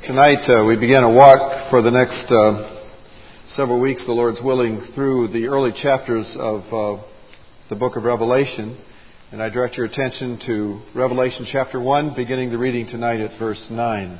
Tonight we begin a walk for the next several weeks, the Lord's willing, through the early chapters of the book of Revelation. And I direct your attention to Revelation chapter 1, beginning the reading tonight at verse 9.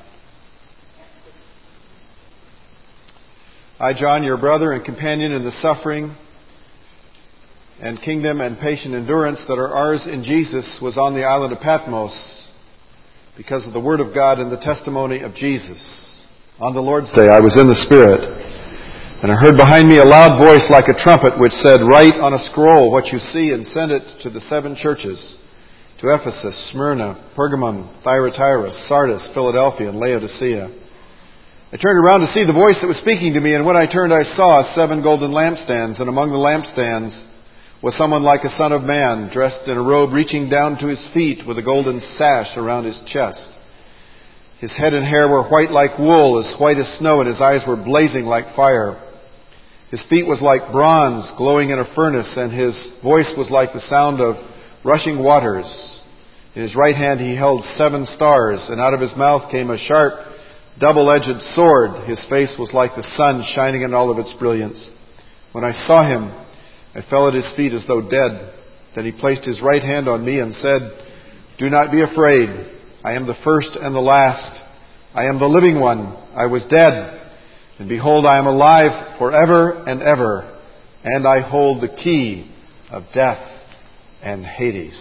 I, John, your brother and companion in the suffering and kingdom and patient endurance that are ours in Jesus, was on the island of Patmos because of the Word of God and the testimony of Jesus. On the Lord's day I was in the Spirit, and I heard behind me a loud voice like a trumpet, which said, "Write on a scroll what you see and send it to the 7 churches, to Ephesus, Smyrna, Pergamum, Thyatira, Sardis, Philadelphia, and Laodicea." I turned around to see the voice that was speaking to me, and when I turned I saw 7 golden lampstands, and among the lampstands was someone like a son of man, dressed in a robe reaching down to his feet, with a golden sash around his chest. His head and hair were white like wool, as white as snow, and his eyes were blazing like fire. His feet was like bronze glowing in a furnace, and his voice was like the sound of rushing waters. In his right hand he held 7 stars, and out of his mouth came a sharp, double-edged sword. His face was like the sun shining in all of its brilliance. When I saw him, I fell at his feet as though dead. Then he placed his right hand on me and said, "Do not be afraid. I am the first and the last. I am the living one. I was dead, and behold, I am alive forever and ever, and I hold the key of death and Hades."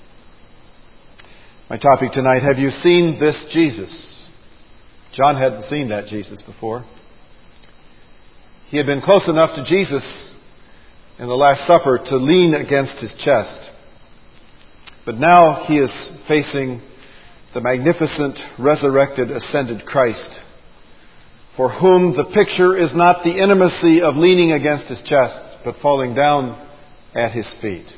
My topic tonight, have you seen this Jesus? John hadn't seen that Jesus before. He had been close enough to Jesus in the Last Supper to lean against his chest. But now he is facing the magnificent, resurrected, ascended Christ, for whom the picture is not the intimacy of leaning against his chest, but falling down at his feet.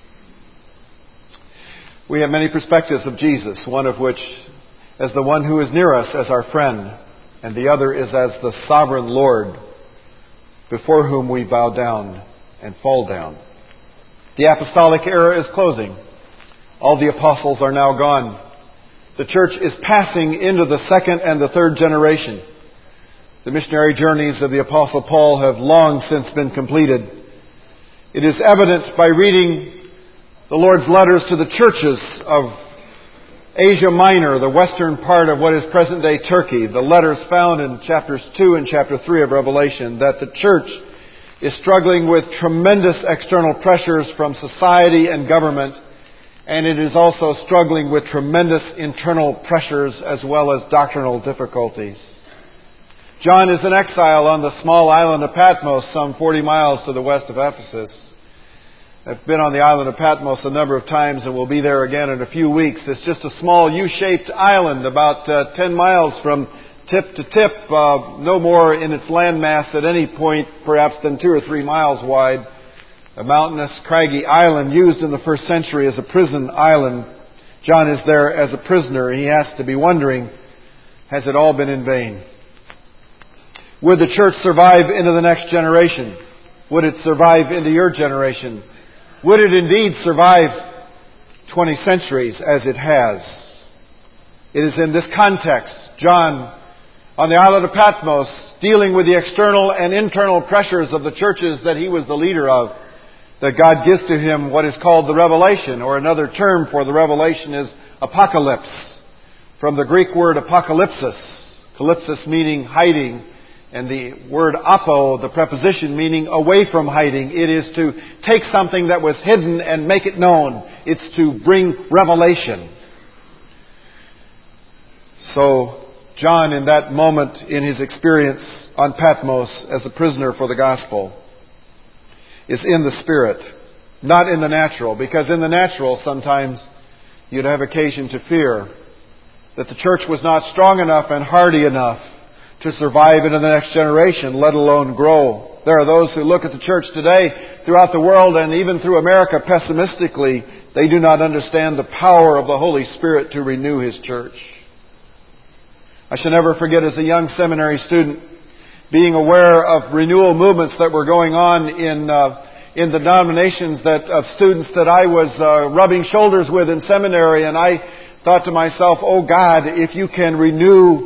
We have many perspectives of Jesus, one of which as the one who is near us as our friend, and the other is as the sovereign Lord before whom we bow down and fall down. The apostolic era is closing. All the apostles are now gone. The church is passing into the 2nd and the 3rd generation. The missionary journeys of the Apostle Paul have long since been completed. It is evident by reading the Lord's letters to the churches of Asia Minor, the western part of what is present-day Turkey, the letters found in chapters 2 and chapter 3 of Revelation, that the church is struggling with tremendous external pressures from society and government, and it is also struggling with tremendous internal pressures as well as doctrinal difficulties. John is in exile on the small island of Patmos, some 40 miles to the west of Ephesus. I've been on the island of Patmos a number of times and will be there again in a few weeks. It's just a small U-shaped island about 10 miles from tip to tip, no more in its landmass at any point perhaps than 2 or 3 miles wide. A mountainous, craggy island used in the 1st century as a prison island. John is there as a prisoner. He has to be wondering, has it all been in vain? Would the church survive into the next generation? Would it survive into your generation? Would it indeed survive 20 centuries as it has? It is in this context, John, on the island of Patmos, dealing with the external and internal pressures of the churches that he was the leader of, that God gives to him what is called the Revelation, or another term for the Revelation is apocalypse, from the Greek word apocalypsis, calypsis meaning hiding, and the word apo, the preposition meaning away from hiding. It is to take something that was hidden and make it known. It's to bring revelation. So John, in that moment in his experience on Patmos as a prisoner for the gospel, is in the Spirit, not in the natural. Because in the natural, sometimes you'd have occasion to fear that the church was not strong enough and hardy enough to survive into the next generation, let alone grow. There are those who look at the church today throughout the world and even through America pessimistically. They do not understand the power of the Holy Spirit to renew His church. I shall never forget, as a young seminary student, being aware of renewal movements that were going on in the denominations of students that I was rubbing shoulders with in seminary, and I thought to myself, oh God, if you can renew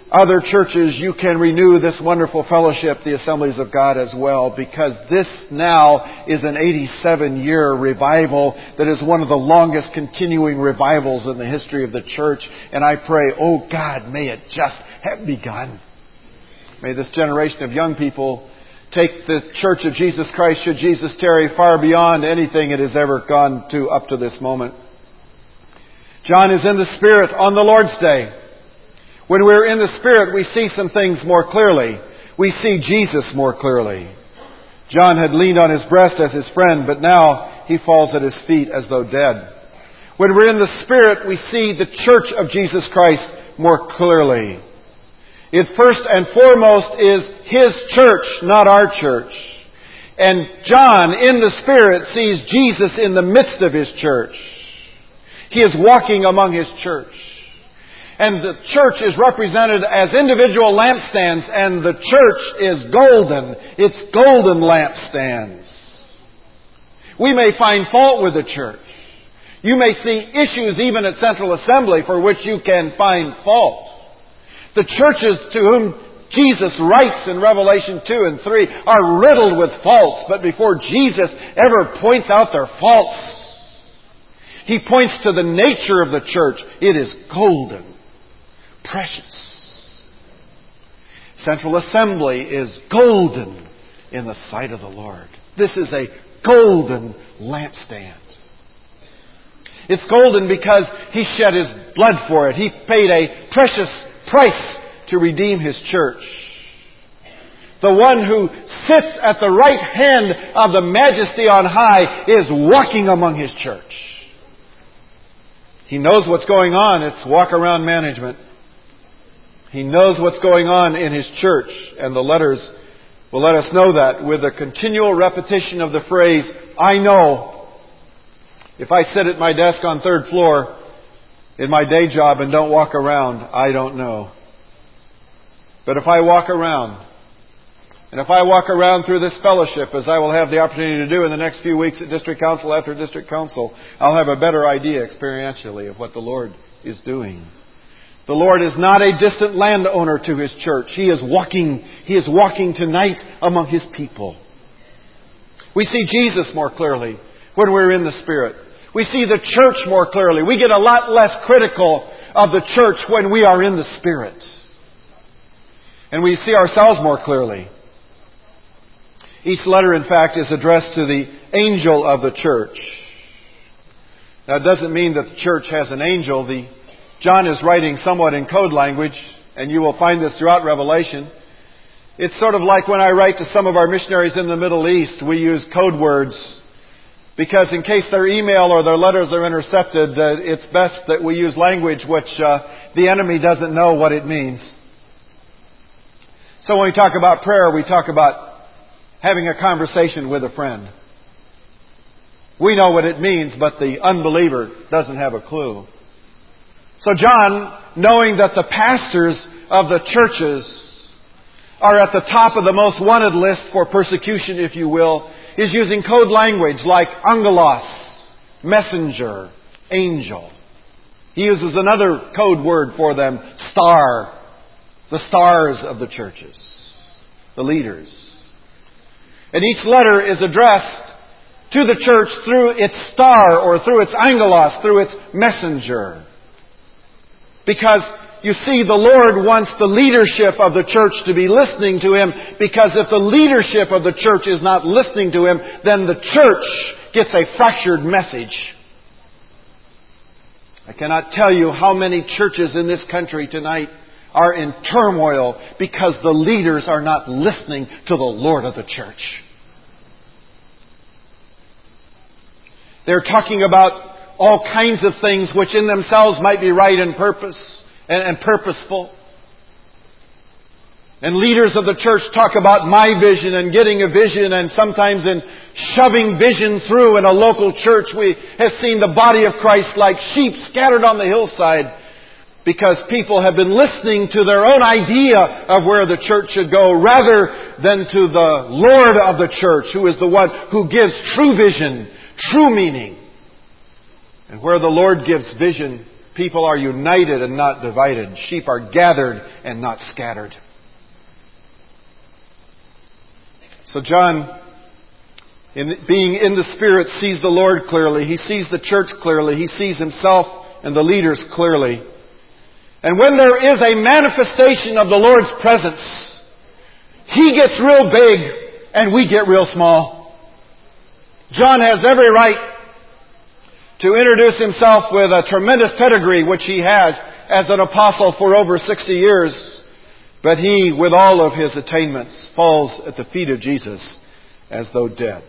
other churches, you can renew this wonderful fellowship, the Assemblies of God, as well, because this now is an 87-year revival that is one of the longest continuing revivals in the history of the church. And I pray, oh God, may it just have begun. May this generation of young people take the Church of Jesus Christ, should Jesus tarry, far beyond anything it has ever gone to up to this moment. John is in the Spirit on the Lord's Day. When we're in the Spirit, we see some things more clearly. We see Jesus more clearly. John had leaned on his breast as his friend, but now he falls at his feet as though dead. When we're in the Spirit, we see the Church of Jesus Christ more clearly. It first and foremost is His church, not our church. And John, in the Spirit, sees Jesus in the midst of His church. He is walking among His church. And the church is represented as individual lampstands, and the church is golden. It's golden lampstands. We may find fault with the church. You may see issues even at Central Assembly for which you can find fault. The churches to whom Jesus writes in Revelation 2 and 3 are riddled with faults, but before Jesus ever points out their faults, He points to the nature of the church. It is golden, precious. Central Assembly is golden in the sight of the Lord. This is a golden lampstand. It's golden because He shed His blood for it. He paid a precious price to redeem His church. The one who sits at the right hand of the Majesty on high is walking among His church. He knows what's going on. It's walk-around management. He knows what's going on in His church. And the letters will let us know that with a continual repetition of the phrase, I know. If I sit at my desk on third floor in my day job and don't walk around, I don't know. But if I walk around, and if I walk around through this fellowship, as I will have the opportunity to do in the next few weeks at District Council after District Council, I'll have a better idea experientially of what the Lord is doing. The Lord is not a distant landowner to His church. He is walking tonight among His people. We see Jesus more clearly when we're in the Spirit. We see the church more clearly. We get a lot less critical of the church when we are in the Spirit. And we see ourselves more clearly. Each letter, in fact, is addressed to the angel of the church. Now, it doesn't mean that the church has an angel. John is writing somewhat in code language, and you will find this throughout Revelation. It's sort of like when I write to some of our missionaries in the Middle East, we use code words. Because in case their email or their letters are intercepted, it's best that we use language which the enemy doesn't know what it means. So when we talk about prayer, we talk about having a conversation with a friend. We know what it means, but the unbeliever doesn't have a clue. So John, knowing that the pastors of the churches are at the top of the most wanted list for persecution, if you will, is using code language like angelos, messenger, angel. He uses another code word for them, star, the stars of the churches, the leaders. And each letter is addressed to the church through its star or through its angelos, through its messenger. Because you see, the Lord wants the leadership of the church to be listening to Him, because if the leadership of the church is not listening to Him, then the church gets a fractured message. I cannot tell you how many churches in this country tonight are in turmoil because the leaders are not listening to the Lord of the church. They're talking about all kinds of things which in themselves might be right and purposeful. And leaders of the church talk about my vision and getting a vision, and sometimes in shoving vision through in a local church, we have seen the body of Christ like sheep scattered on the hillside because people have been listening to their own idea of where the church should go rather than to the Lord of the church, who is the one who gives true vision, true meaning. And where the Lord gives vision, People are united and not divided. Sheep are gathered and not scattered. So John, being in the Spirit, sees the Lord clearly. He sees the church clearly. He sees himself and the leaders clearly. And when there is a manifestation of the Lord's presence, He gets real big and we get real small. John has every right to introduce himself with a tremendous pedigree, which he has as an apostle for over 60 years. But he, with all of his attainments, falls at the feet of Jesus as though dead.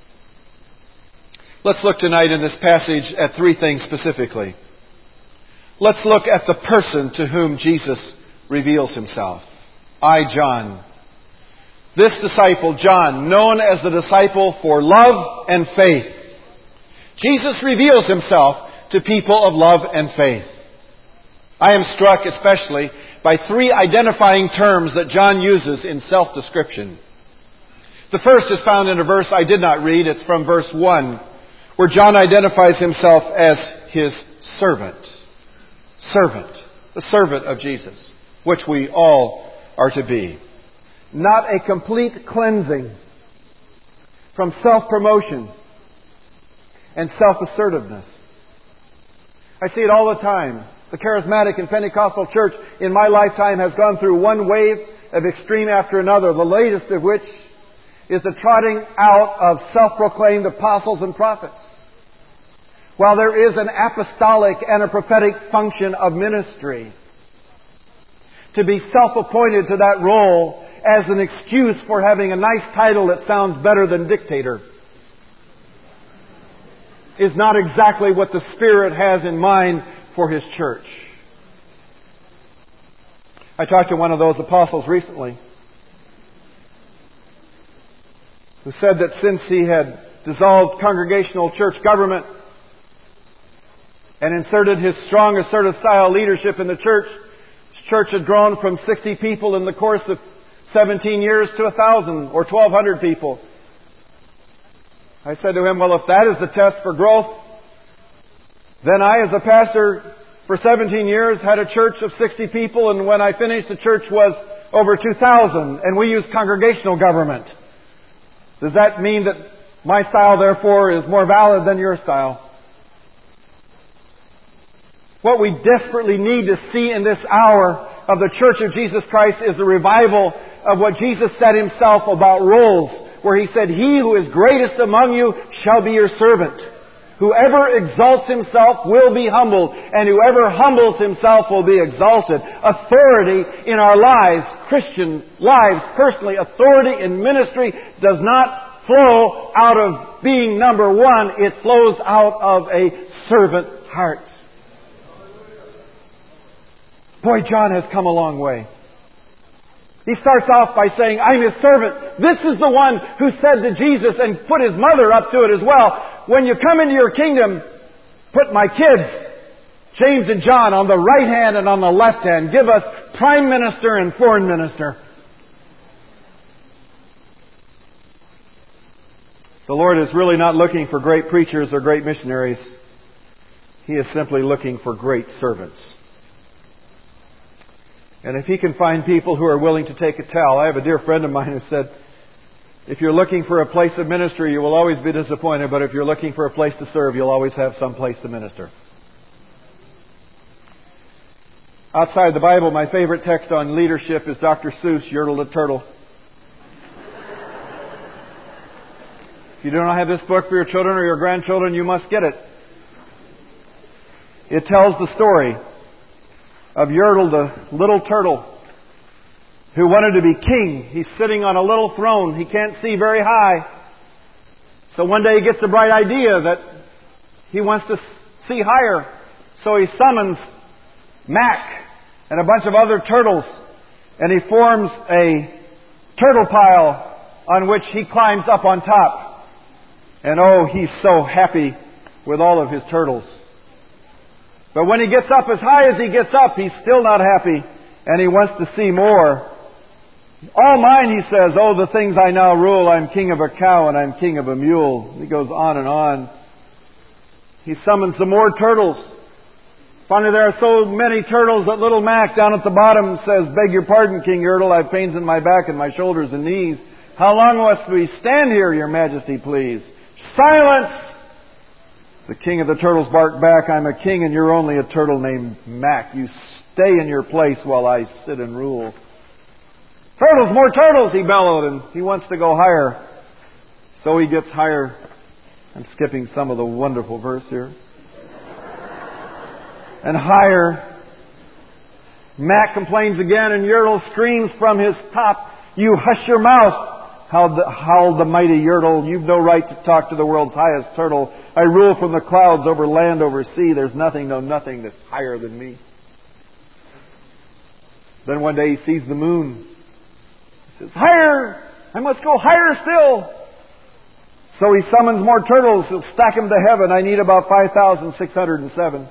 Let's look tonight in this passage at three things specifically. Let's look at the person to whom Jesus reveals Himself. I, John. This disciple, John, known as the disciple for love and faith. Jesus reveals Himself to people of love and faith. I am struck especially by three identifying terms that John uses in self-description. The first is found in a verse I did not read. It's from verse 1, where John identifies himself as His servant. Servant. The servant of Jesus, which we all are to be. Not a complete cleansing from self-promotion and self-assertiveness. I see it all the time. The charismatic and Pentecostal church in my lifetime has gone through one wave of extreme after another, the latest of which is the trotting out of self-proclaimed apostles and prophets. While there is an apostolic and a prophetic function of ministry, to be self-appointed to that role as an excuse for having a nice title that sounds better than dictator is not exactly what the Spirit has in mind for His church. I talked to one of those apostles recently who said that since he had dissolved congregational church government and inserted his strong assertive style leadership in the church, his church had grown from 60 people in the course of 17 years to 1,000 or 1,200 people. I said to him, well, if that is the test for growth, then I, as a pastor for 17 years, had a church of 60 people, and when I finished, the church was over 2,000, and we used congregational government. Does that mean that my style, therefore, is more valid than your style? What we desperately need to see in this hour of the Church of Jesus Christ is a revival of what Jesus said Himself about roles, where He said, He who is greatest among you shall be your servant. Whoever exalts himself will be humbled, and whoever humbles himself will be exalted. Authority in our lives, Christian lives, personally, authority in ministry does not flow out of being number one. It flows out of a servant heart. Boy, John has come a long way. He starts off by saying, I'm His servant. This is the one who said to Jesus and put his mother up to it as well, when you come into your kingdom, put my kids, James and John, on the right hand and on the left hand. Give us prime minister and foreign minister. The Lord is really not looking for great preachers or great missionaries. He is simply looking for great servants. And if He can find people who are willing to take a towel. I have a dear friend of mine who said, if you're looking for a place of ministry, you will always be disappointed. But if you're looking for a place to serve, you'll always have some place to minister. Outside the Bible, my favorite text on leadership is Dr. Seuss' Yertle the Turtle. If you do not have this book for your children or your grandchildren, you must get it. It tells the story of Yertle, the little turtle, who wanted to be king. He's sitting on a little throne. He can't see very high. So one day he gets a bright idea that he wants to see higher. So he summons Mac and a bunch of other turtles, and he forms a turtle pile on which he climbs up on top. And oh, he's so happy with all of his turtles. But when he gets up as high as he gets up, he's still not happy, and he wants to see more. All mine, he says, oh, the things I now rule, I'm king of a cow and I'm king of a mule. He goes on and on. He summons some more turtles. Finally, there are so many turtles that little Mac down at the bottom says, "Beg your pardon, King Yertle, I've pains in my back and my shoulders and knees. How long must we stand here, your majesty, please?" "Silence!" The king of the turtles barked back, "I'm a king and you're only a turtle named Mac. You stay in your place while I sit and rule." "Turtles, more turtles," he bellowed, and he wants to go higher. So he gets higher. I'm skipping some of the wonderful verse here. And higher. Mac complains again, and Yertle screams from his top, "You hush your mouth!" Howled the mighty Yertle, "You've no right to talk to the world's highest turtle. I rule from the clouds over land, over sea. There's nothing, no nothing that's higher than me." Then one day he sees the moon. He says, "Higher! I must go higher still." So he summons more turtles. He'll stack them to heaven. I need about 5,607.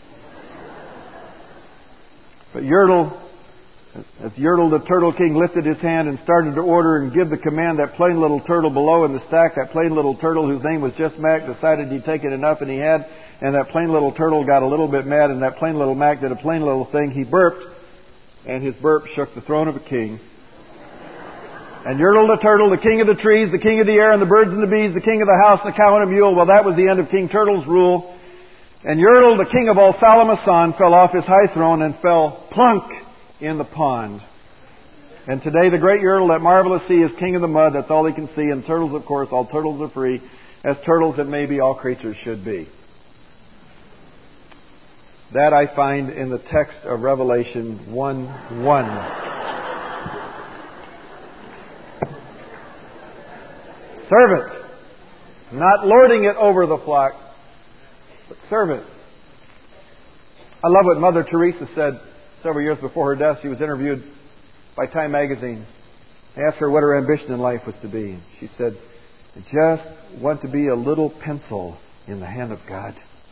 But Yertle, as Yertle the Turtle King lifted his hand and started to order and give the command, that plain little turtle below in the stack, that plain little turtle whose name was just Mac, decided he'd taken enough, and he had. And that plain little turtle got a little bit mad, and that plain little Mac did a plain little thing. He burped, and his burp shook the throne of a king. And Yertle the Turtle, the king of the trees, the king of the air and the birds and the bees, the king of the house and the cow and a mule, well, that was the end of King Turtle's rule. And Yertle, the king of all Salamasan, fell off his high throne and fell plunk in the pond. And today the great Yertle, that marvelous sea, is king of the mud. That's all he can see. And turtles, of course, all turtles are free. As turtles that maybe all creatures should be. That I find in the text of Revelation 1:1. Servant. Not lording it over the flock, but servant. I love what Mother Teresa said several years before her death. She was interviewed by Time magazine. They asked her what her ambition in life was to be. She said, "I just want to be a little pencil in the hand of God."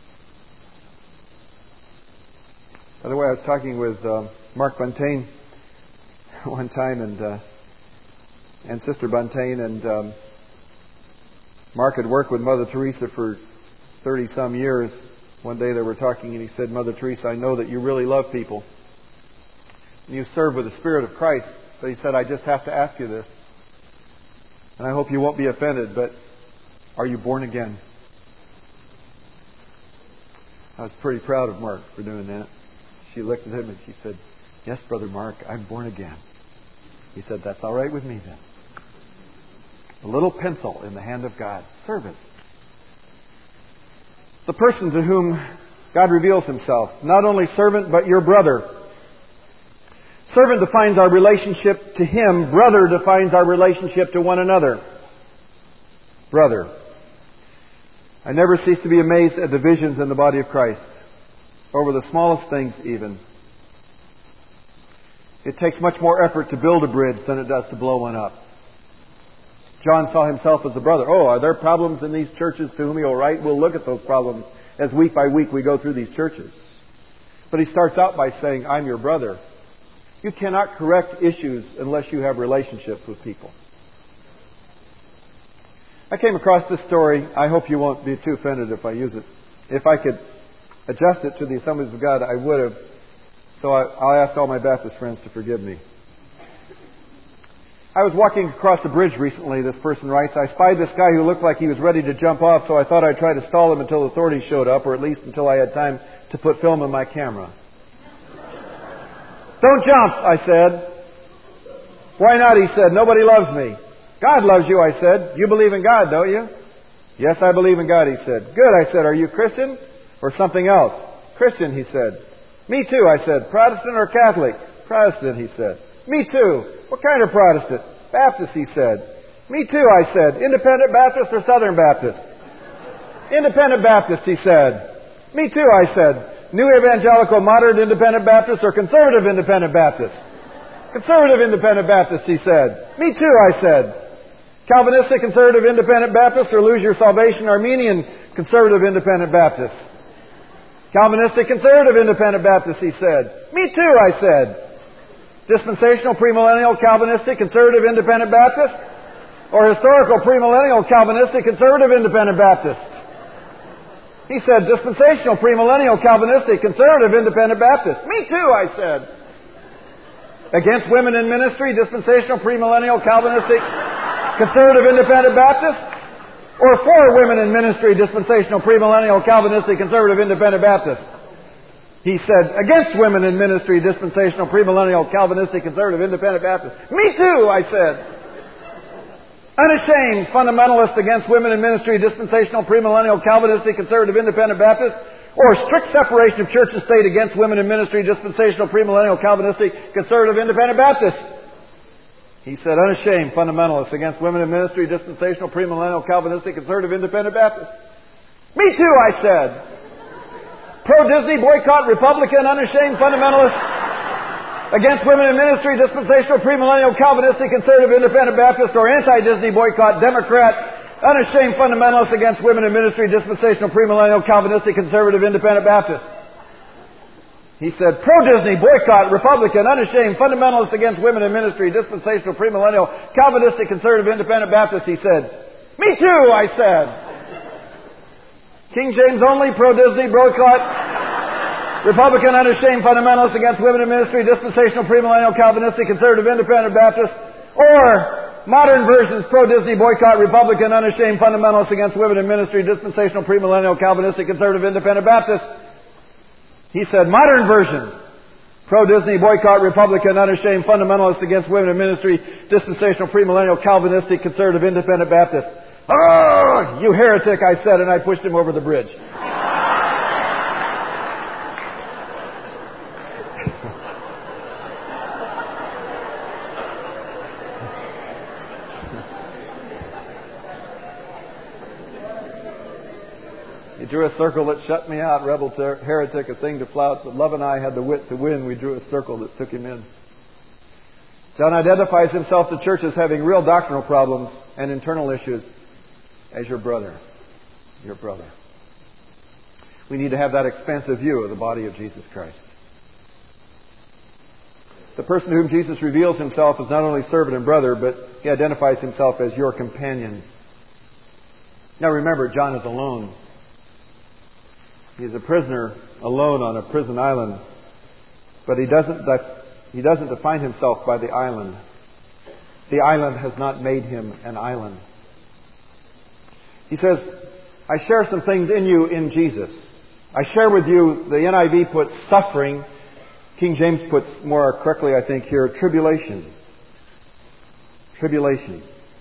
By the way, I was talking with Mark Buntain one time, and Sister Buntain, and Mark had worked with Mother Teresa for 30-some years. One day they were talking, and he said, "Mother Teresa, I know that you really love people. And you serve with the Spirit of Christ. But," he said, "I just have to ask you this. And I hope you won't be offended, but are you born again?" I was pretty proud of Mark for doing that. She looked at him and she said, "Yes, Brother Mark, I'm born again." He said, "That's all right with me then." A little pencil in the hand of God. Servant. The person to whom God reveals Himself. Not only servant, but your brother. Servant defines our relationship to Him. Brother defines our relationship to one another. Brother. I never cease to be amazed at divisions in the body of Christ. Over the smallest things even. It takes much more effort to build a bridge than it does to blow one up. John saw himself as a brother. Oh, are there problems in these churches to whom he will write? We'll look at those problems as week by week we go through these churches. But he starts out by saying, "I'm your brother." You cannot correct issues unless you have relationships with people. I came across this story. I hope you won't be too offended if I use it. If I could adjust it to the Assemblies of God, I would have. So I'll ask all my Baptist friends to forgive me. I was walking across the bridge recently, this person writes. I spied this guy who looked like he was ready to jump off, so I thought I'd try to stall him until authorities showed up, or at least until I had time to put film in my camera. "Don't jump," I said. "Why not?" he said. "Nobody loves me." "God loves you," I said. "You believe in God, don't you?" "Yes, I believe in God," he said. "Good," I said. "Are you Christian or something else?" "Christian," he said. "Me too," I said. "Protestant or Catholic?" "Protestant," he said. "Me too." "What kind of Protestant?" "Baptist," he said. "Me too," I said. "Independent Baptist or Southern Baptist?" "Independent Baptist," he said. "Me too," I said. "New Evangelical Moderate Independent Baptist or Conservative Independent Baptist?" "Conservative Independent Baptist," he said. "Me too," I said. "Calvinistic Conservative Independent Baptist or Lose Your Salvation Armenian Conservative Independent Baptist?" "Calvinistic Conservative Independent Baptist," he said. "Me too," I said. "Dispensational Premillennial Calvinistic Conservative Independent Baptist or Historical Premillennial Calvinistic Conservative Independent Baptist?" He said, dispensational, premillennial, Calvinistic, conservative, independent Baptist. Me too, I said. Against women in ministry, dispensational, premillennial, Calvinistic, conservative, independent Baptist? Or for women in ministry, dispensational, premillennial, Calvinistic, conservative, independent Baptist? He said, against women in ministry, dispensational, premillennial, Calvinistic, conservative, independent Baptist. Me too, I said. Unashamed fundamentalist against women in ministry, dispensational, premillennial, Calvinistic, conservative, independent Baptist, or strict separation of church and state against women in ministry, dispensational, premillennial, Calvinistic, conservative, independent Baptist. He said, unashamed fundamentalist against women in ministry, dispensational, premillennial, Calvinistic, conservative, independent Baptist. Me too, I said. Pro-Disney, boycott, Republican, unashamed fundamentalist against women in ministry, dispensational, premillennial, Calvinistic, conservative, independent Baptist, or anti-Disney, boycott, Democrat, unashamed fundamentalist against women in ministry, dispensational, premillennial, Calvinistic, conservative, independent Baptist. He said, pro-Disney, boycott, Republican, unashamed fundamentalist against women in ministry, dispensational, premillennial, Calvinistic, conservative, independent Baptist. He said, me too, I said. King James only, pro-Disney, boycott, Republican, unashamed fundamentalist against women in ministry, dispensational, premillennial, Calvinistic, conservative, independent Baptist, or modern versions, pro-Disney, boycott, Republican, unashamed fundamentalist against women in ministry, dispensational, premillennial, Calvinistic, conservative, independent Baptist. He said, modern versions, pro-Disney, boycott, Republican, unashamed fundamentalist against women in ministry, dispensational, premillennial, Calvinistic, conservative, independent Baptist. Oh, you heretic, I said, and I pushed him over the bridge. He drew a circle that shut me out, rebel heretic, a thing to flout, but Love and I had the wit to win. We drew a circle that took him in. John identifies himself to church as having real doctrinal problems and internal issues as your brother. Your brother. We need to have that expansive view of the body of Jesus Christ. The person to whom Jesus reveals himself as not only servant and brother, but he identifies himself as your companion. Now remember, John is alone. He's a prisoner alone on a prison island. But he doesn't define himself by the island. The island has not made him an island. He says, I share some things in you in Jesus. I share with you, the NIV puts suffering. King James puts more correctly, I think, here, tribulation. Tribulation.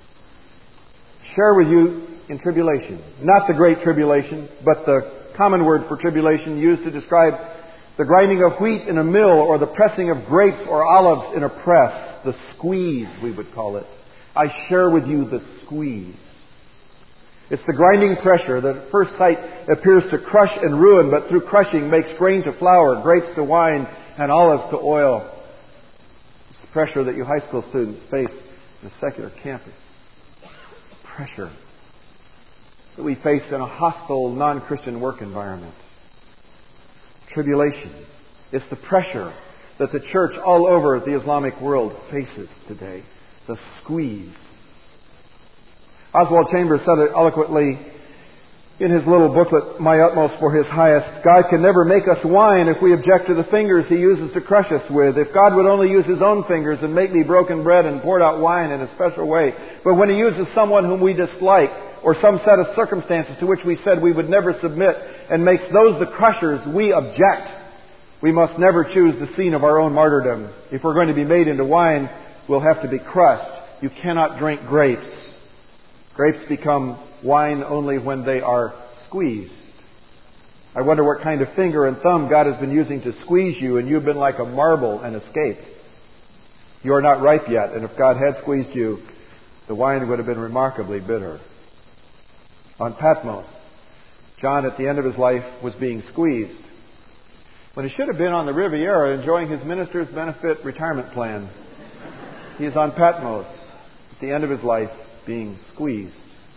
Share with you in tribulation. Not the great tribulation, but the common word for tribulation used to describe the grinding of wheat in a mill or the pressing of grapes or olives in a press. The squeeze, we would call it. I share with you the squeeze. It's the grinding pressure that at first sight appears to crush and ruin, but through crushing makes grain to flour, grapes to wine, and olives to oil. It's the pressure that you high school students face in a secular campus. It's the pressure that we face in a hostile, non-Christian work environment. Tribulation. It's the pressure that the church all over the Islamic world faces today. The squeeze. Oswald Chambers said it eloquently in his little booklet, My Utmost for His Highest. God can never make us wine if we object to the fingers He uses to crush us with. If God would only use His own fingers and make me broken bread and poured out wine in a special way. But when He uses someone whom we dislike, or some set of circumstances to which we said we would never submit, and makes those the crushers, we object. We must never choose the scene of our own martyrdom. If we're going to be made into wine, we'll have to be crushed. You cannot drink grapes. Grapes become wine only when they are squeezed. I wonder what kind of finger and thumb God has been using to squeeze you, and you've been like a marble and escaped. You are not ripe yet, and if God had squeezed you, the wine would have been remarkably bitter. On Patmos, John at the end of his life was being squeezed, when he should have been on the Riviera enjoying his minister's benefit retirement plan. He is on Patmos at the end of his life being squeezed.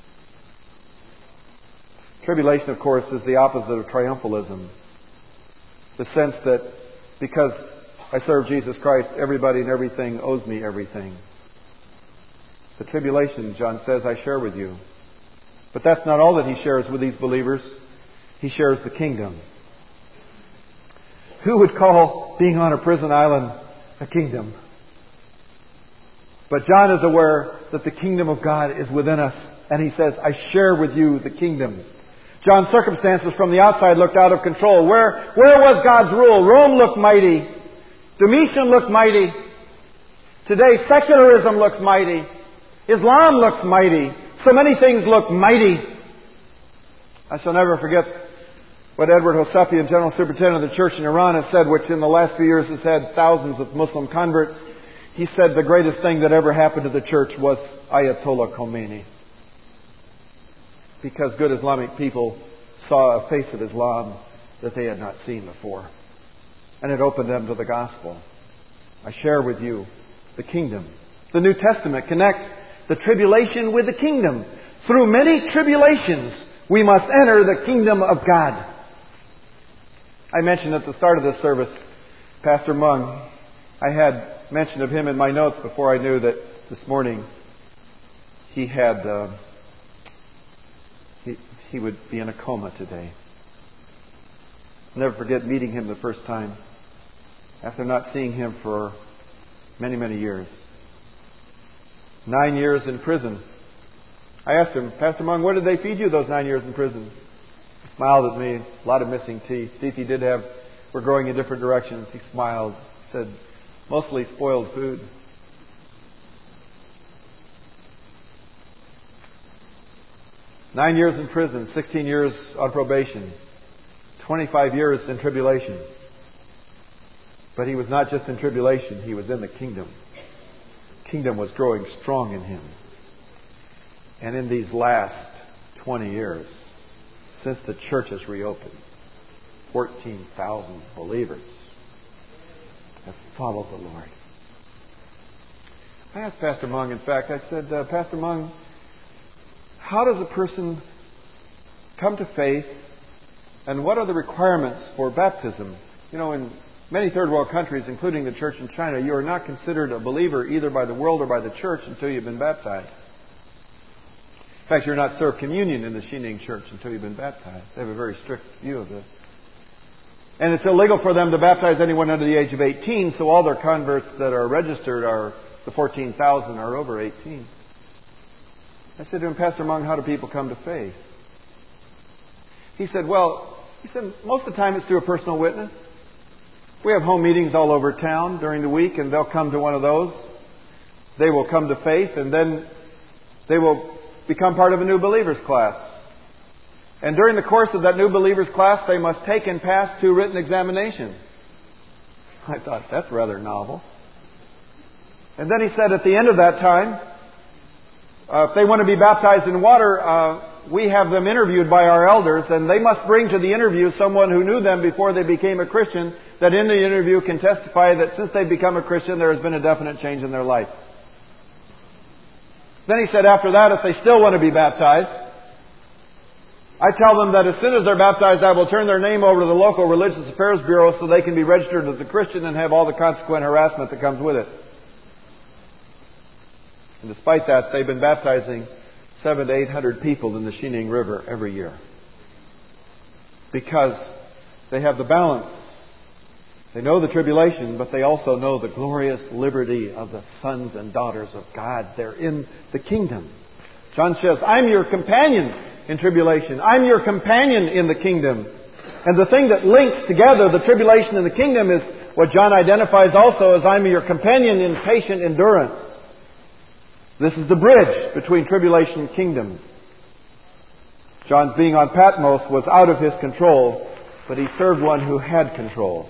Tribulation, of course, is the opposite of triumphalism. The sense that because I serve Jesus Christ, everybody and everything owes me everything. The tribulation, John says, I share with you. But that's not all that he shares with these believers. He shares the kingdom. Who would call being on a prison island a kingdom? But John is aware that the kingdom of God is within us. And he says, I share with you the kingdom. John's circumstances from the outside looked out of control. Where was God's rule? Rome looked mighty. Domitian looked mighty. Today, secularism looks mighty. Islam looks mighty. So many things look mighty. I shall never forget what Edward Hosepian, General Superintendent of the Church in Iran, has said, which in the last few years has had thousands of Muslim converts. He said the greatest thing that ever happened to the church was Ayatollah Khomeini. Because good Islamic people saw a face of Islam that they had not seen before. And it opened them to the gospel. I share with you the kingdom. The New Testament connects the tribulation with the kingdom. Through many tribulations, we must enter the kingdom of God. I mentioned at the start of this service, Pastor Mung. I had mention of him in my notes before I knew that this morning he would be in a coma today. I'll never forget meeting him the first time after not seeing him for many, many years. 9 years in prison. I asked him, Pastor Mung, what did they feed you those 9 years in prison? He smiled at me, a lot of missing teeth. Teeth he did have were growing in different directions. He smiled, said, mostly spoiled food. "9 years in prison, 16 years on probation, 25 years in tribulation. But he was not just in tribulation, he was in the kingdom. The kingdom was growing strong in him. And in these last 20 years, since the church has reopened, 14,000 believers have followed the Lord. I asked Pastor Mung, in fact, I said, Pastor Mung, how does a person come to faith, and what are the requirements for baptism? You know, in many third world countries, including the church in China, you are not considered a believer either by the world or by the church until you've been baptized. In fact, you're not served communion in the Xining church until you've been baptized. They have a very strict view of this. And it's illegal for them to baptize anyone under the age of 18, so all their converts that are registered are, the 14,000 are over 18. I said to him, Pastor Mung, how do people come to faith? He said, most of the time it's through a personal witness. We have home meetings all over town during the week, and they'll come to one of those. They will come to faith, and then they will become part of a new believers class. And during the course of that new believers class, they must take and pass 2 written examinations. I thought, that's rather novel. And then he said at the end of that time, if they want to be baptized in water, we have them interviewed by our elders, and they must bring to the interview someone who knew them before they became a Christian, that in the interview can testify that since they've become a Christian, there has been a definite change in their life. Then he said after that, if they still want to be baptized, I tell them that as soon as they're baptized, I will turn their name over to the local Religious Affairs Bureau so they can be registered as a Christian and have all the consequent harassment that comes with it. And despite that, they've been baptizing 700 to 800 people in the Xining River every year. Because they have the balance. They know the tribulation, but they also know the glorious liberty of the sons and daughters of God. They're in the kingdom. John says, I'm your companion in tribulation. I'm your companion in the kingdom. And the thing that links together the tribulation and the kingdom is what John identifies also as I'm your companion in patient endurance. This is the bridge between tribulation and kingdom. John's being on Patmos was out of his control, but he served one who had control.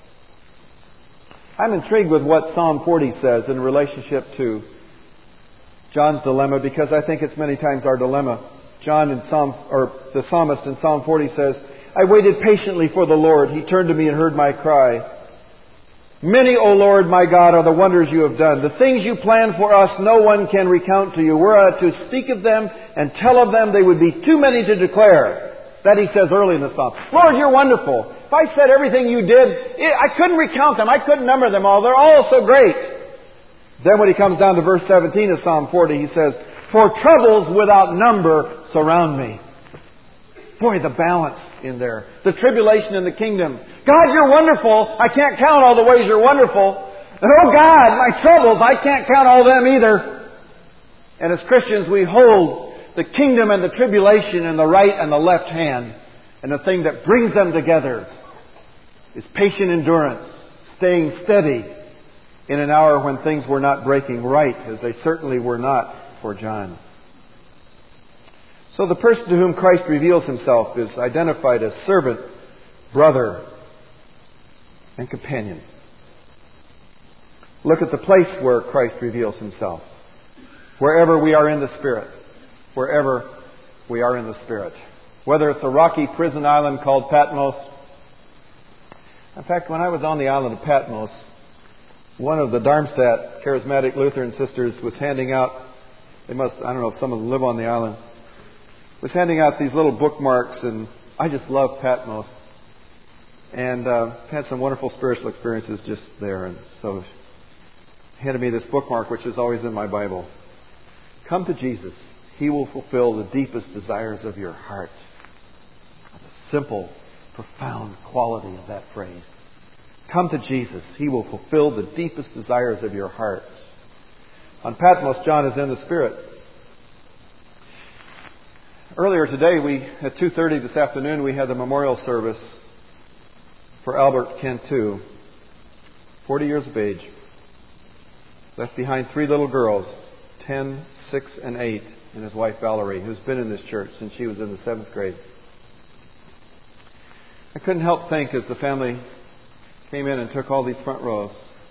I'm intrigued with what Psalm 40 says in relationship to John's dilemma, because I think it's many times our dilemma. The psalmist in Psalm 40 says, I waited patiently for the Lord. He turned to me and heard my cry. Many, O Lord, my God, are the wonders you have done. The things you planned for us, no one can recount to you. Were I to speak of them and tell of them, they would be too many to declare. That he says early in the psalm. Lord, you're wonderful. If I said everything you did, I couldn't recount them. I couldn't number them all. They're all so great. Then when he comes down to verse 17 of Psalm 40, he says, For troubles without number surround me. Boy, the balance in there. The tribulation in the kingdom. God, you're wonderful. I can't count all the ways you're wonderful. And oh God, my troubles, I can't count all them either. And as Christians, we hold the kingdom and the tribulation in the right and the left hand. And the thing that brings them together is patient endurance, staying steady in an hour when things were not breaking right, as they certainly were not for John. So the person to whom Christ reveals Himself is identified as servant, brother, and companion. Look at the place where Christ reveals Himself. Wherever we are in the Spirit. Wherever we are in the Spirit. Whether it's a rocky prison island called Patmos. In fact, when I was on the island of Patmos, one of the Darmstadt charismatic Lutheran sisters was handing out, I don't know if some of them live on the island, was handing out these little bookmarks, and I just love Patmos. And had some wonderful spiritual experiences just there. And so she handed me this bookmark, which is always in my Bible. Come to Jesus. He will fulfill the deepest desires of your heart. The simple, profound quality of that phrase. Come to Jesus. He will fulfill the deepest desires of your heart. On Patmos, John is in the Spirit. Earlier today, at 2:30 this afternoon, we had the memorial service for Albert Cantu, 40 years of age. Left behind 3 little girls, 10, 6, and 8, and his wife Valerie, who's been in this church since she was in the 7th grade. I couldn't help think as the family came in and took all these front rows.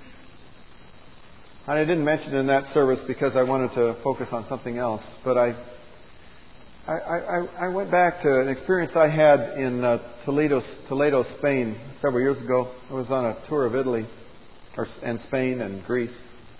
And I didn't mention it in that service because I wanted to focus on something else, but I went back to an experience I had in Toledo, Spain, several years ago. I was on a tour of Italy and Spain and Greece.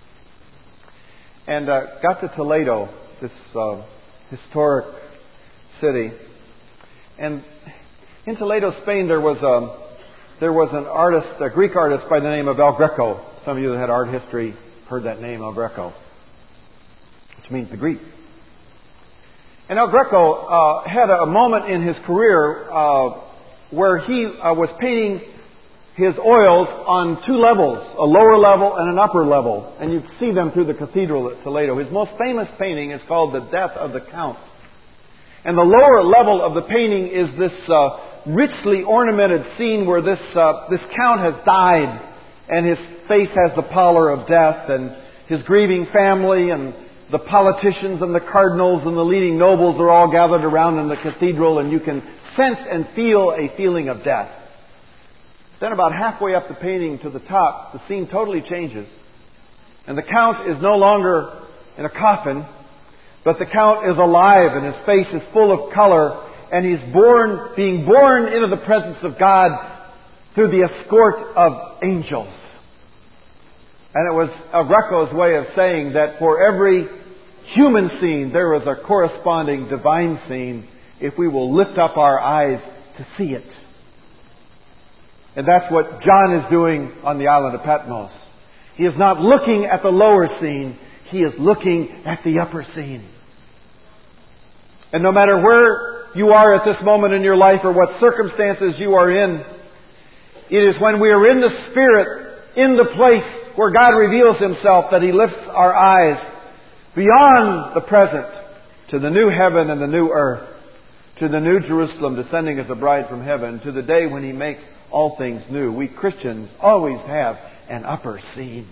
And got to Toledo, this historic city. And in Toledo, Spain, there was an artist, a Greek artist by the name of El Greco. Some of you that had art history heard that name, El Greco, which means the Greek. And El Greco had a moment in his career where he was painting his oils on 2 levels, a lower level and an upper level. And you'd see them through the cathedral at Toledo. His most famous painting is called The Death of the Count. And the lower level of the painting is this richly ornamented scene where this count has died and his face has the pallor of death, and his grieving family and the politicians and the cardinals and the leading nobles are all gathered around in the cathedral, and you can sense and feel a feeling of death. Then about halfway up the painting to the top, the scene totally changes. And the Count is no longer in a coffin, but the Count is alive and his face is full of color, and he's being born into the presence of God through the escort of angels. And it was El Greco's way of saying that for every human scene, there is a corresponding divine scene if we will lift up our eyes to see it. And that's what John is doing on the island of Patmos. He is not looking at the lower scene. He is looking at the upper scene. And no matter where you are at this moment in your life or what circumstances you are in, it is when we are in the Spirit, in the place where God reveals Himself, that He lifts our eyes beyond the present to the new heaven and the new earth, to the new Jerusalem descending as a bride from heaven, to the day when He makes all things new. We Christians always have an upper scene.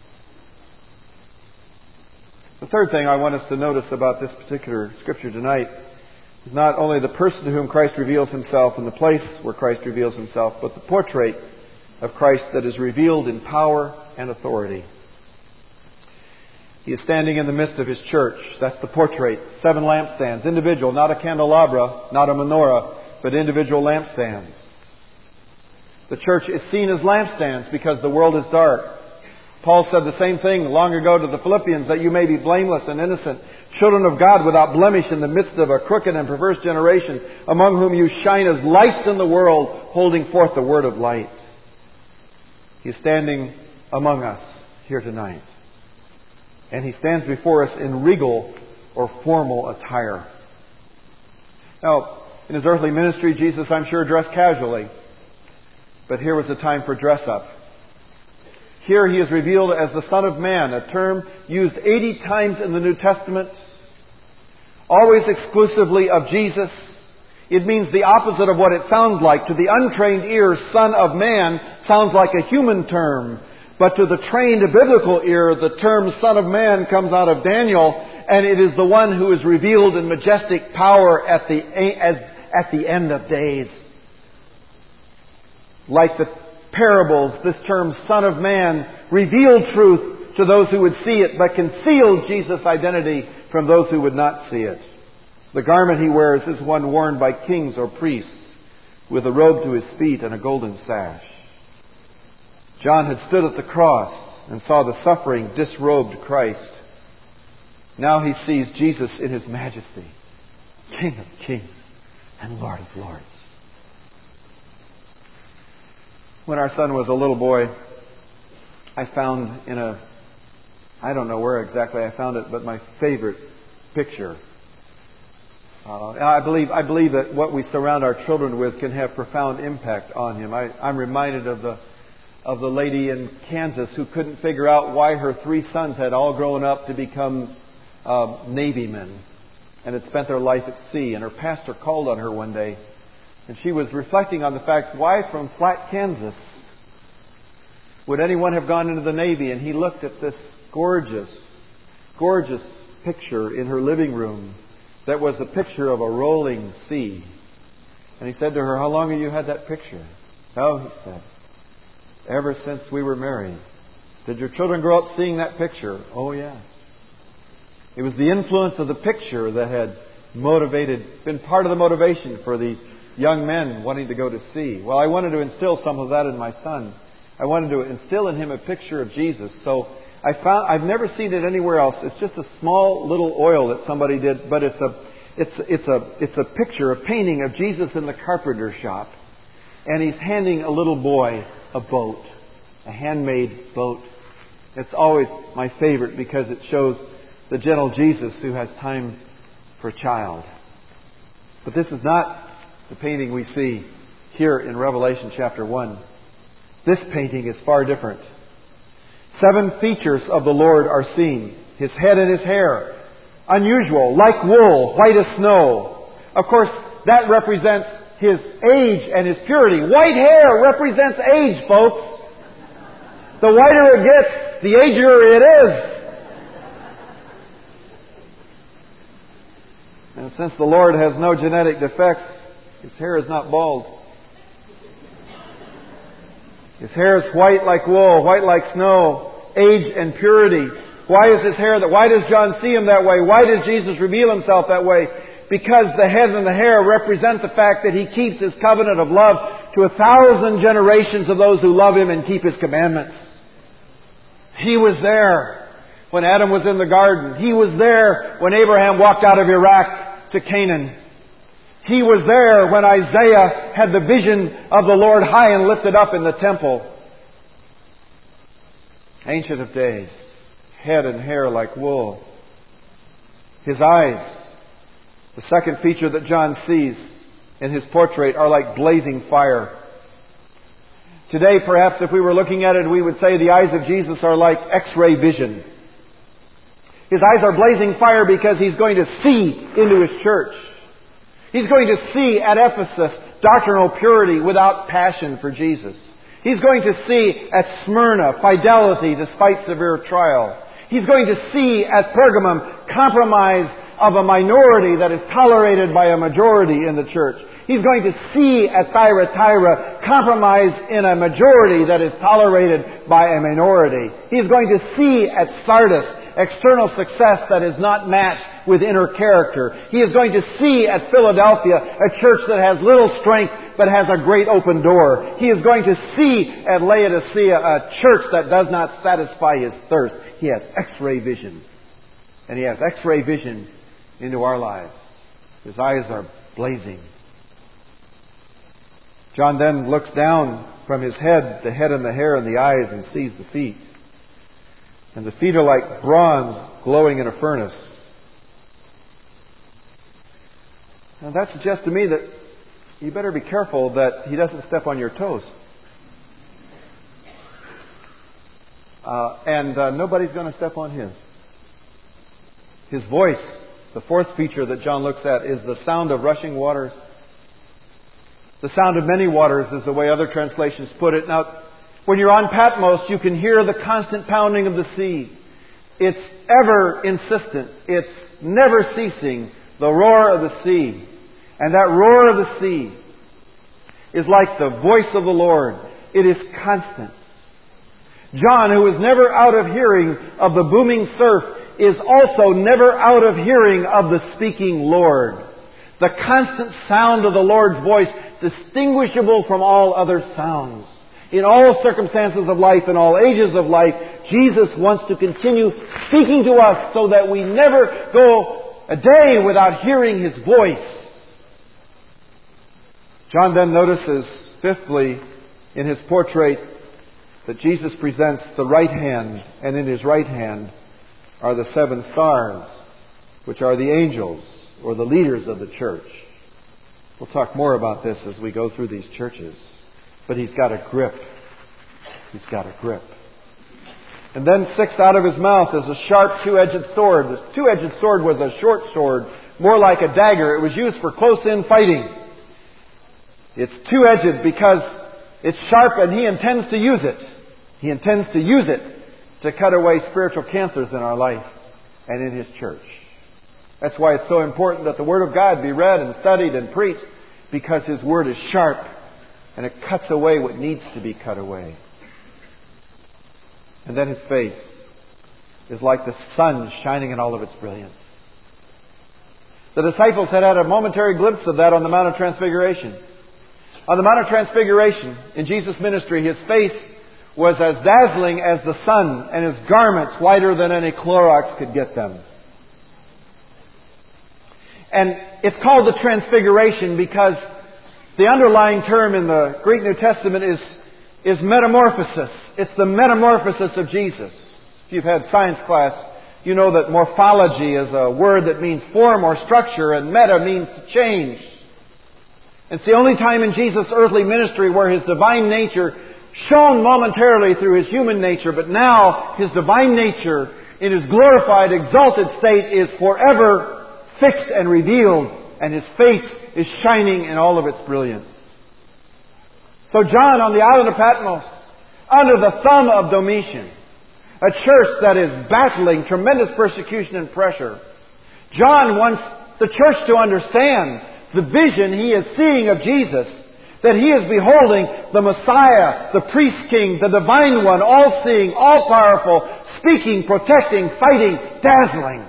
The third thing I want us to notice about this particular scripture tonight is not only the person to whom Christ reveals Himself and the place where Christ reveals Himself, but the portrait of Christ that is revealed in power and authority. He is standing in the midst of His church. That's the portrait. 7 lampstands. Individual, not a candelabra, not a menorah, but individual lampstands. The church is seen as lampstands because the world is dark. Paul said the same thing long ago to the Philippians, that you may be blameless and innocent, children of God without blemish in the midst of a crooked and perverse generation, among whom you shine as lights in the world, holding forth the word of light. He is standing among us here tonight. And He stands before us in regal or formal attire. Now, In His earthly ministry, Jesus, I'm sure, dressed casually. But here was a time for dress up. Here He is revealed as the Son of Man, a term used 80 times in the New Testament, always exclusively of Jesus. It means the opposite of what it sounds like. To the untrained ear, Son of Man sounds like a human term. But to the trained biblical ear, the term Son of Man comes out of Daniel, and it is the one who is revealed in majestic power at the end of days. Like the parables, this term Son of Man revealed truth to those who would see it, but concealed Jesus' identity from those who would not see it. The garment He wears is one worn by kings or priests, with a robe to His feet and a golden sash. John had stood at the cross and saw the suffering, disrobed Christ. Now he sees Jesus in His majesty, King of kings and Lord of lords. When our son was a little boy, I found I don't know where exactly I found it, but my favorite picture. I believe that what we surround our children with can have profound impact on him. I'm reminded of the lady in Kansas who couldn't figure out why her 3 sons had all grown up to become Navy men and had spent their life at sea. And her pastor called on her one day, and she was reflecting on the fact, why from Flat, Kansas would anyone have gone into the Navy? And he looked at this gorgeous, gorgeous picture in her living room that was a picture of a rolling sea. And he said to her, "How long have you had that picture?" "Oh," he said, "ever since we were married." "Did your children grow up seeing that picture?" "Oh, yeah." It was the influence of the picture that had been part of the motivation for these young men wanting to go to sea. Well, I wanted to instill some of that in my son. I wanted to instill in him a picture of Jesus. So I've never seen it anywhere else. It's just a small little oil that somebody did, but it's a picture, a painting of Jesus in the carpenter shop, and he's handing a little boy a boat, a handmade boat. It's always my favorite because it shows the gentle Jesus who has time for a child. But this is not the painting we see here in Revelation chapter 1. This painting is far different. 7 features of the Lord are seen. His head and His hair, unusual, like wool, white as snow. Of course, that represents His age and His purity. White hair represents age, folks. The whiter it gets, the agerier it is. And since the Lord has no genetic defects, His hair is not bald. His hair is white like wool, white like snow, age and purity. Why is His hair that? Why does John see Him that way? Why does Jesus reveal Himself that way? Because the head and the hair represent the fact that He keeps His covenant of love to 1,000 generations of those who love Him and keep His commandments. He was there when Adam was in the garden. He was there when Abraham walked out of Iraq to Canaan. He was there when Isaiah had the vision of the Lord high and lifted up in the temple. Ancient of days, head and hair like wool. His eyes, the second feature that John sees in his portrait, are like blazing fire. Today, perhaps, if we were looking at it, we would say the eyes of Jesus are like X-ray vision. His eyes are blazing fire because He's going to see into His church. He's going to see at Ephesus doctrinal purity without passion for Jesus. He's going to see at Smyrna fidelity despite severe trial. He's going to see at Pergamum compromise of a minority that is tolerated by a majority in the church. He's going to see at Thyatira compromise in a majority that is tolerated by a minority. He's going to see at Sardis external success that is not matched with inner character. He is going to see at Philadelphia a church that has little strength but has a great open door. He is going to see at Laodicea a church that does not satisfy his thirst. He has X-ray vision. And He has X-ray vision into our lives. His eyes are blazing. John then looks down from His head, the head and the hair and the eyes, and sees the feet. And the feet are like bronze glowing in a furnace. Now that suggests to me that you better be careful that He doesn't step on your toes. And nobody's going to step on His. His voice, the fourth feature that John looks at, is the sound of rushing waters. The sound of many waters is the way other translations put it. Now, when you're on Patmos, you can hear the constant pounding of the sea. It's ever insistent. It's never ceasing. The roar of the sea. And that roar of the sea is like the voice of the Lord. It is constant. John, who is never out of hearing of the booming surf, is also never out of hearing of the speaking Lord. The constant sound of the Lord's voice, distinguishable from all other sounds. In all circumstances of life, in all ages of life, Jesus wants to continue speaking to us so that we never go a day without hearing His voice. John then notices, fifthly, in his portrait, that Jesus presents the right hand, and in His right hand are the 7 stars, which are the angels, or the leaders of the church. We'll talk more about this as we go through these churches. But He's got a grip. He's got a grip. And then sixth out of His mouth is a sharp two-edged sword. The two-edged sword was a short sword, more like a dagger. It was used for close-in fighting. It's two-edged because it's sharp and He intends to use it. He intends to use it to cut away spiritual cancers in our life and in His church. That's why it's so important that the Word of God be read and studied and preached, because His Word is sharp and it cuts away what needs to be cut away. And then His face is like the sun shining in all of its brilliance. The disciples had a momentary glimpse of that on the Mount of Transfiguration. On the Mount of Transfiguration, in Jesus' ministry, His face was as dazzling as the sun, and His garments whiter than any Clorox could get them. And it's called the Transfiguration because the underlying term in the Greek New Testament is metamorphosis. It's the metamorphosis of Jesus. If you've had science class, you know that morphology is a word that means form or structure, and meta means to change. It's the only time in Jesus' earthly ministry where His divine nature shone momentarily through His human nature, but now His divine nature in His glorified, exalted state is forever fixed and revealed, and His face is shining in all of its brilliance. So John, on the island of Patmos, under the thumb of Domitian, a church that is battling tremendous persecution and pressure, John wants the church to understand the vision he is seeing of Jesus, that he is beholding the Messiah, the priest king, the divine one, all-seeing, all-powerful, speaking, protecting, fighting, dazzling.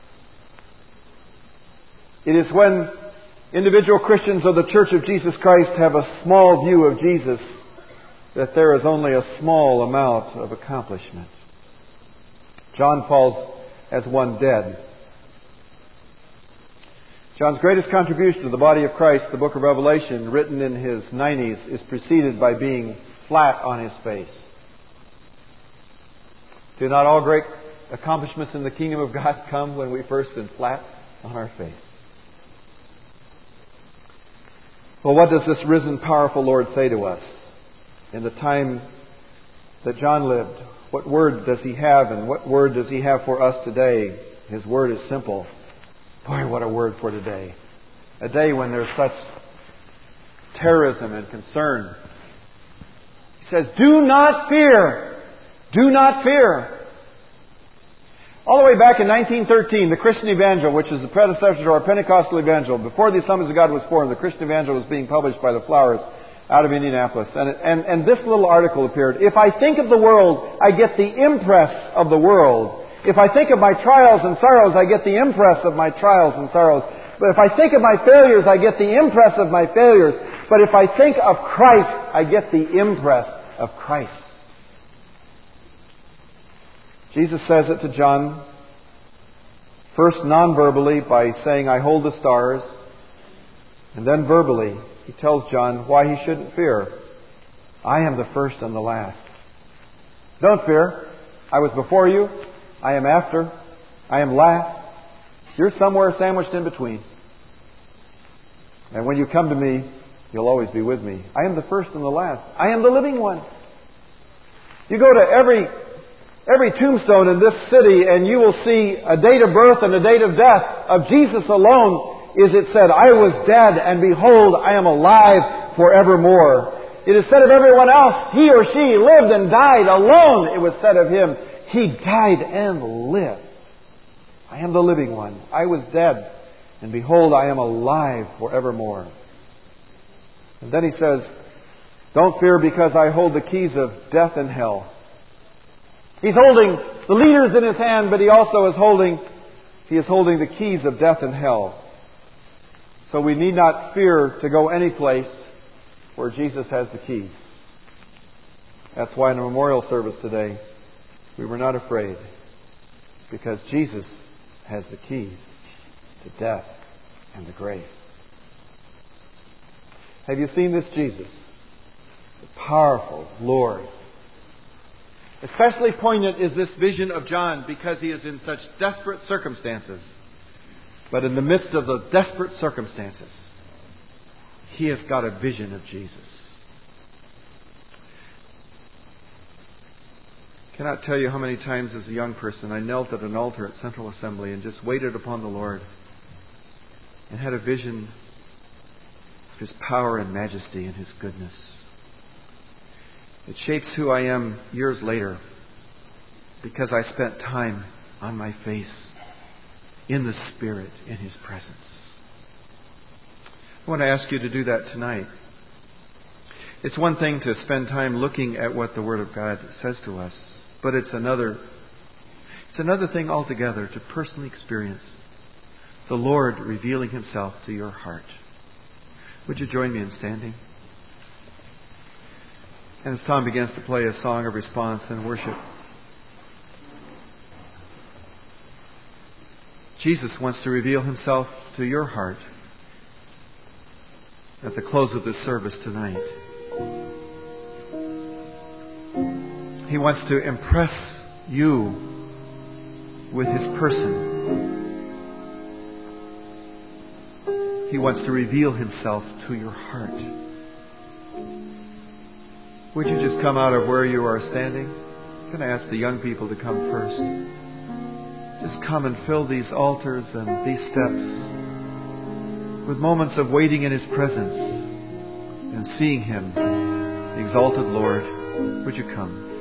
It is when individual Christians of the Church of Jesus Christ have a small view of Jesus that there is only a small amount of accomplishment. John falls as one dead. John's greatest contribution to the body of Christ, the book of Revelation, written in his 90s, is preceded by being flat on his face. Do not all great accomplishments in the kingdom of God come when we first been flat on our face? Well, what does this risen, powerful Lord say to us in the time that John lived? What word does He have, and what word does He have for us today? His word is simple. Boy, what a word for today. A day when there's such terrorism and concern. He says, do not fear. Do not fear. All the way back in 1913, the Christian Evangel, which is the predecessor to our Pentecostal Evangel, before the Assemblies of God was formed, the Christian Evangel was being published by the Flowers out of Indianapolis. And this little article appeared. If I think of the world, I get the impress of the world. If I think of my trials and sorrows, I get the impress of my trials and sorrows. But if I think of my failures, I get the impress of my failures. But if I think of Christ, I get the impress of Christ. Jesus says it to John, first non-verbally by saying, I hold the stars. And then verbally, He tells John why he shouldn't fear. I am the first and the last. Don't fear. I was before you. I am after. I am last. You're somewhere sandwiched in between. And when you come to me, you'll always be with me. I am the first and the last. I am the living one. You go to every tombstone in this city and you will see a date of birth and a date of death. Of Jesus alone is it said, I was dead, and behold, I am alive forevermore. It is said of everyone else, he or she lived and died alone. It was said of him, he died and lived. I am the living one. I was dead, and behold, I am alive forevermore. And then he says, don't fear, because I hold the keys of death and hell. He's holding the leaders in his hand, but he also is holding the keys of death and hell. So we need not fear to go any place where Jesus has the keys. That's why in the memorial service today, we were not afraid, because Jesus has the keys to death and the grave. Have you seen this Jesus? The powerful Lord. Especially poignant is this vision of John, because he is in such desperate circumstances. But in the midst of the desperate circumstances, he has got a vision of Jesus. I cannot tell you how many times as a young person I knelt at an altar at Central Assembly and just waited upon the Lord and had a vision of His power and majesty and His goodness. It shapes who I am years later, because I spent time on my face in the Spirit, in His presence. I want to ask you to do that tonight. It's one thing to spend time looking at what the Word of God says to us, but it's another thing altogether to personally experience the Lord revealing Himself to your heart. Would you join me in standing? And as Tom begins to play a song of response and worship, Jesus wants to reveal Himself to your heart at the close of this service tonight. He wants to impress you with His person. He wants to reveal Himself to your heart. Would you just come out of where you are standing? I'm going to ask the young people to come first. Just come and fill these altars and these steps with moments of waiting in His presence and seeing Him, the exalted Lord. Would you come?